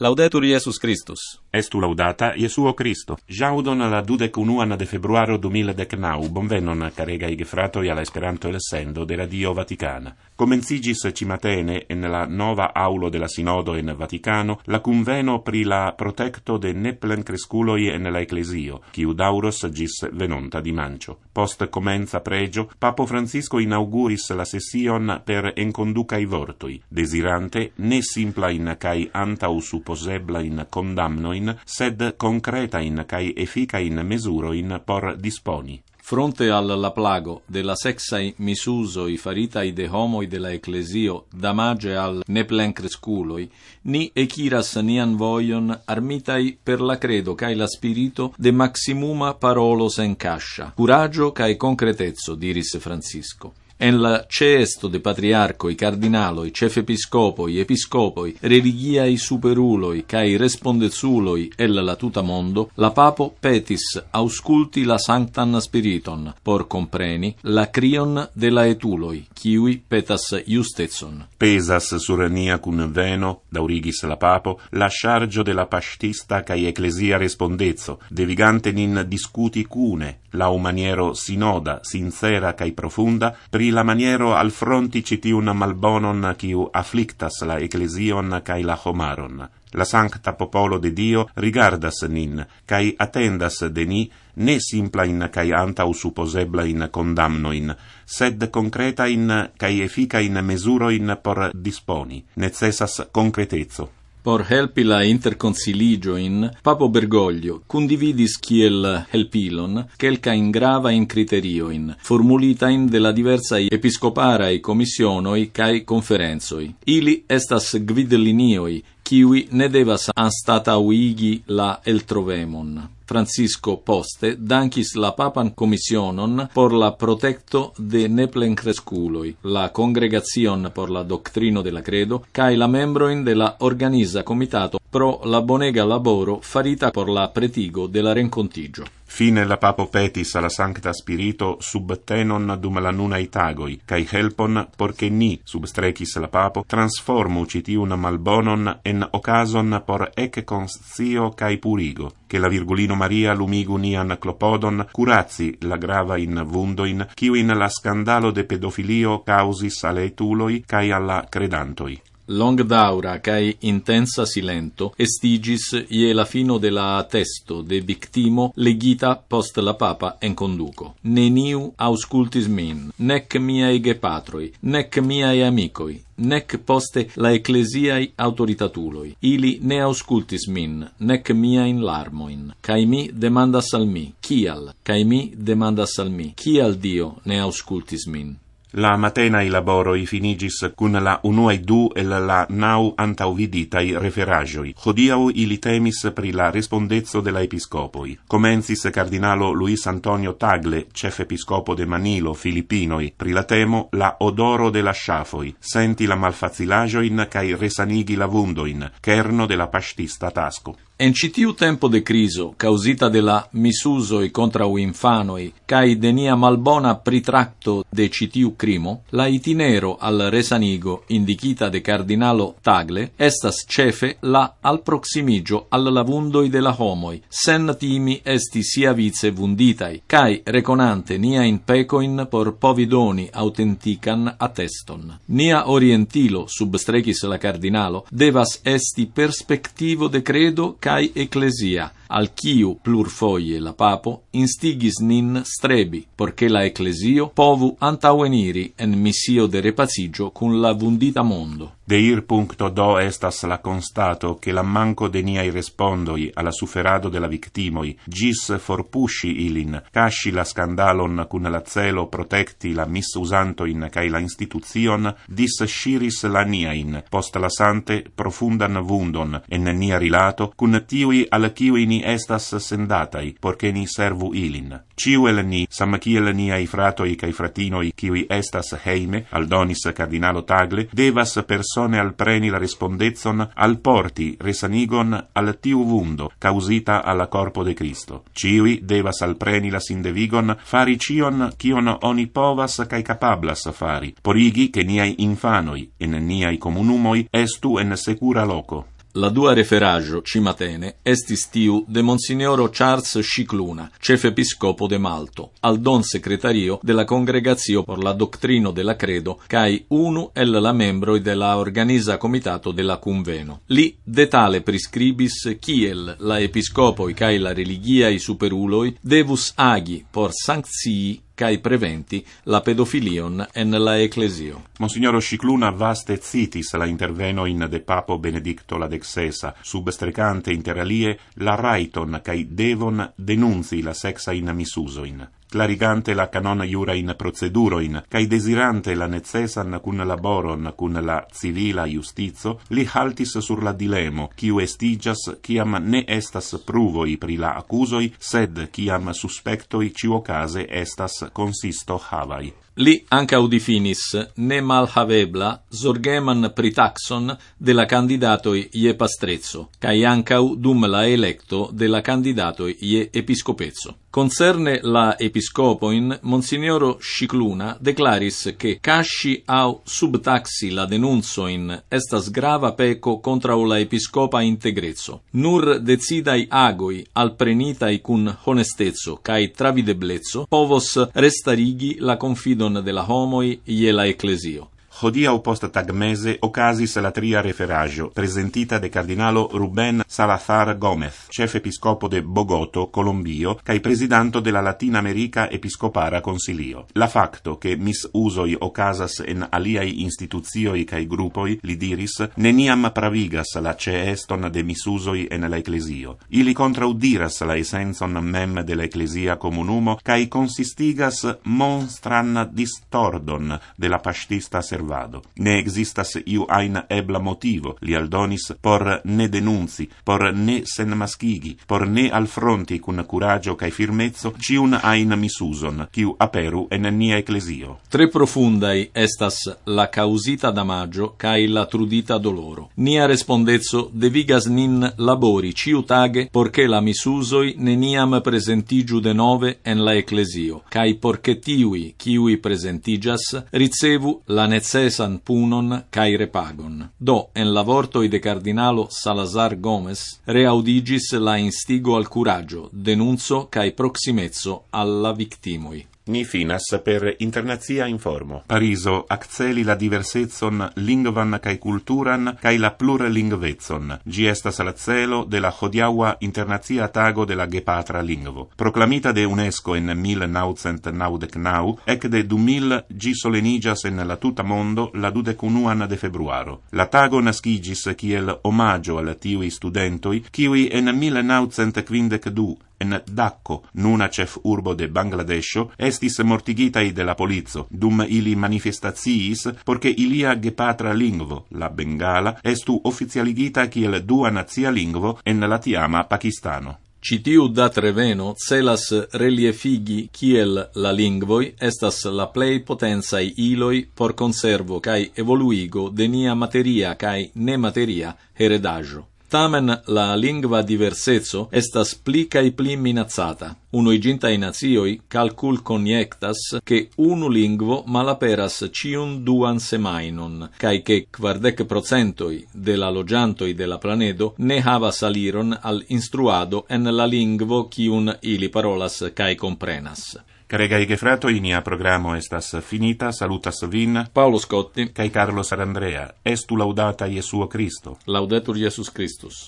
Laudetur Iesus Christus. Estu laudata Iesuo Christo. Jaudon la 21 de februaro 2019, bonvenon caregai gefratoi alla Esperanto elsendo de Radio Vaticana. Comencigis cimatene en la nova aulo de la Sinodo en Vaticano la conveno pri la protecto de neplen cresculoi en la Ecclesio, quiu dauros gis venonta dimancio. Post comenza pregio, Papo Francisco inauguris la session per enconducai vortoi, desirante ne simpla in cae antau supposebla in condamnoin, sed concreta in cae effica in mesuroin por disponi. Fronte al la plago della sexai misusoi faritai de homoi della Ecclesio damage al neplen cresculoi, ni equiras nian voion armitai per la credo cae la spirito de maximuma parolos en cascia, curagio cae concretezzo, diris Francisco. En la ceesto de patriarcoi, cardinaloi, cefepiscopoi, episcopoi, religiae superuloi, cae respondezuloi el la tuta mondo, la papo petis ausculti la sanctan spiriton, por compreni la crion de la etuloi, kiui petas justezon. Pesas sur nia conveno, daurigis la papo, la chargio de la pastista cae ecclesia respondezzo, devigante nin discuti cune, lau maniero sinoda, sincera cae profunda, pri la maniero al fronti citiun malbonon quiu afflictas la ecclesion cae la homaron. La sancta popolo de Dio rigardas nin, cae attendas de ni, ne simpla in cae antau supposebla in condamnoin, sed concreta in cae effica in mesuroin por disponi, necessas concretezzo. Por helpi la interconciligioin, Papo Bergoglio condividis kiel helpilon quelcain gravain criterioin, formulitain de la diversai episcoparae commissionoi cae conferenzoi. Ili estas gvidlinioi, kiui ne devas anstatauigi la eltrovemon. Francisco poste dancis la papan commissionon por la protecto de neplen cresculoi, la congregazion por la doctrino de la credo, cae la membroin de la organiza comitato pro la bonega laboro farita por la pretigo de la rencontigio. Fine la papo petis alla sancta spirito subtenon dum la nunai tagoi, cae helpon porche ni, substrecis la papo, transformu citiun malbonon en ocason por ec conscio cae purigo, che la Virgulino Maria lumigu nian clopodon, curazzi la grava in vundoin, quiu in la scandalo de pedofilio causis alle etuloi cae alla credantoi. Long daura cae intensa silento estigis ie la fino de la attesto de victimo legita post la papa en conduco. Neniu auscultis min, nec miae gepatroi, nec miae amicoi, nec poste la ecclesiae autoritatuloi. Ili ne auscultis min, nec miain larmoin. Cae mi demandas al mi, cial? Cae mi demandas al mi, cial Dio ne auscultis min? La matenai laboroi finigis cun la unuae du el la nau antauviditai referagioi. Hodiau ili temis pri la respondezzo de la episcopoi. Comencis cardinalo Luis Antonio Tagle, cef episcopo de Manilo, Filippinoi, pri la temo la odoro de la sciafoi, senti la malfacilagioin cae resanigi la vundoin, kerno de la pastista tasco. En citiu tempo de criso, causita de la misusoi contra infanoi, cae de nia malbona pritracto de citiu crimo, la itinero al resanigo indicita de cardinalo Tagle estas cefe la al proximigio al la vundoi de la homoi, sen timi esti sia vice vunditai, cae reconante nia in pecoin por povidoni autentican atteston. Nia orientilo, substrecis la cardinalo, devas esti perspectivo de credo cae ecclesia, al quiu plurfoie la papo instigis nin strebi, porche la ecclesio povu antaueniri en missio de repacigio cun la vundita mondo. Deir puncto do estas la constato che la manco de niai respondoi alla sufferado de la victimoi gis forpusci ilin, casci la scandalon cun la celo protecti la missusantoin cae la instituzion, dis sciris la niain, post la sante profundan vundon en nia rilato, cun tiui al quiui ni estas sendatai, porche ni servu ilin. Ciu el ni, sam kiel niai fratoi cae fratinoi quiui estas heime, aldonis cardinalo Tagle, devas persone al preni la respondezzon al porti resanigon al tiu vundo, causita alla corpo de Cristo. Ciui devas al preni la sindevigon fari cion cion oni povas cae capablas fari, porigi che niai infanoi en niai comunumoi estu en secura loco. La dua referaggio cimatene estis tiu de Monsignoro Charles Scicluna, cefepiscopo de Malto, al don secretario de la Congregatio por la Doctrino de la Credo, cae unu el la membroi de la organiza comitato de la Conveno. Li detale prescribis kiel la episcopoi cae la religiai superuloi devus agi por sanctii cae preventi la pedofilion en la ecclesio. Monsignoro Scicluna vaste citis la intervenoin de Papo Benedicto la XVI, substrecante inter alie la raiton cae devon denunzi la sexain misusoin, clarigante la canon iurain proceduroin, cae desirante la necesan cun laboron cun la civila justizo, li haltis sur la dilemo, quiu estigas ciam ne estas pruvoi pri la accusoi, sed ciam suspectoi ciuocase estas consisto havai. Li ancau difinis ne malhavebla sorgeman pritaxon de la candidatoi ie pastrezzo, cae ancau dum la electo de la candidatoi ie episcopezzo. Concerne la episcopoin, Monsignoro Scicluna declaris che casci au subtaxi la denunzoin estas grava peco contra la episcopa integrezzo. Nur decidai agoi al prenitai cun honestezzo cae travidebletzo povos restarigi la confidon de la homoi ie la ecclesio. Hodiaŭ post tagmese ocasis la tria referaggio, presentita de cardinalo Rubén Salazar Gómez, chef episcopo de Bogoto, Colombio, cae presidanto de la Latin-America Episcopara Consilio. La facto che misusoi ocasas en aliai instituzioi cae gruppoi, li diris, neniam pravigas la ceeston de misusoi en la ecclesio. Ili contraudiras la essenzon mem de la ecclesia comunumo, cae consistigas monstran distordon de la pastista servado. Ne existas iu ain ebla motivo, li aldonis, por ne denunzi, por ne senmaschigi, por ne alfronti cun curagio cae firmezzo ciun ain misuson, quiu aperu en nia ecclesio. Tre profundai estas la causita damaggio cae la trudita doloro. Nia respondezzo devigas nin labori ciutage porche la misusoi neniam presentigiu de nove en la ecclesio, cae porche tiui, quiui presentigas, ricevu la necesan punon cae repagon. Do, en la vortoi de cardinalo Salazar Gómez, reaudigis la instigo al curaggio, denunzo cae proximezzo alla victimoi. Ni finas per internazia informo. Pariso acceli la diversezon lingvan cae culturan cae la plurlingvezon. Gi estas la celo de la hodiaua internazia tago de la gepatra lingvo. Proclamita de UNESCO en 1999, ec de 2000 gi solenigas en la tuta mondo la 21 de februaro. La tago nascigis kiel omaggio al tiui studentoi, kiui en 1952 en Dhaka, nuna chef urbo de Bangladesho, estis mortigitai de la polizo, dum ili manifestaciis, porche ilia gepatra lingvo, la Bengala, estu officialigita kiel dua nazia lingvo en la tiama Pakistano. Citiu dat reveno celas reliefigi kiel la lingvoi estas la plei potensai iloi por conservo cae evoluigo de nia materia cae nemateria heredaggio. Tamen la lingva diversezzo estas pli cae pli minazzata. Unuigintai nazioi calcul conjectas che unu lingvo malaperas ciun duan semainon, cae che 40% de la logiantoi de la planedo ne havas aliron al instruado en la lingvo ciun ili parolas cae comprenas. Caregai gefratoi, nia programo estas finita, salutas vin, Paolo Scotti, cae Carlos Arandrea. Estu laudata Iesuo Christo. Laudetur Iesus Christus.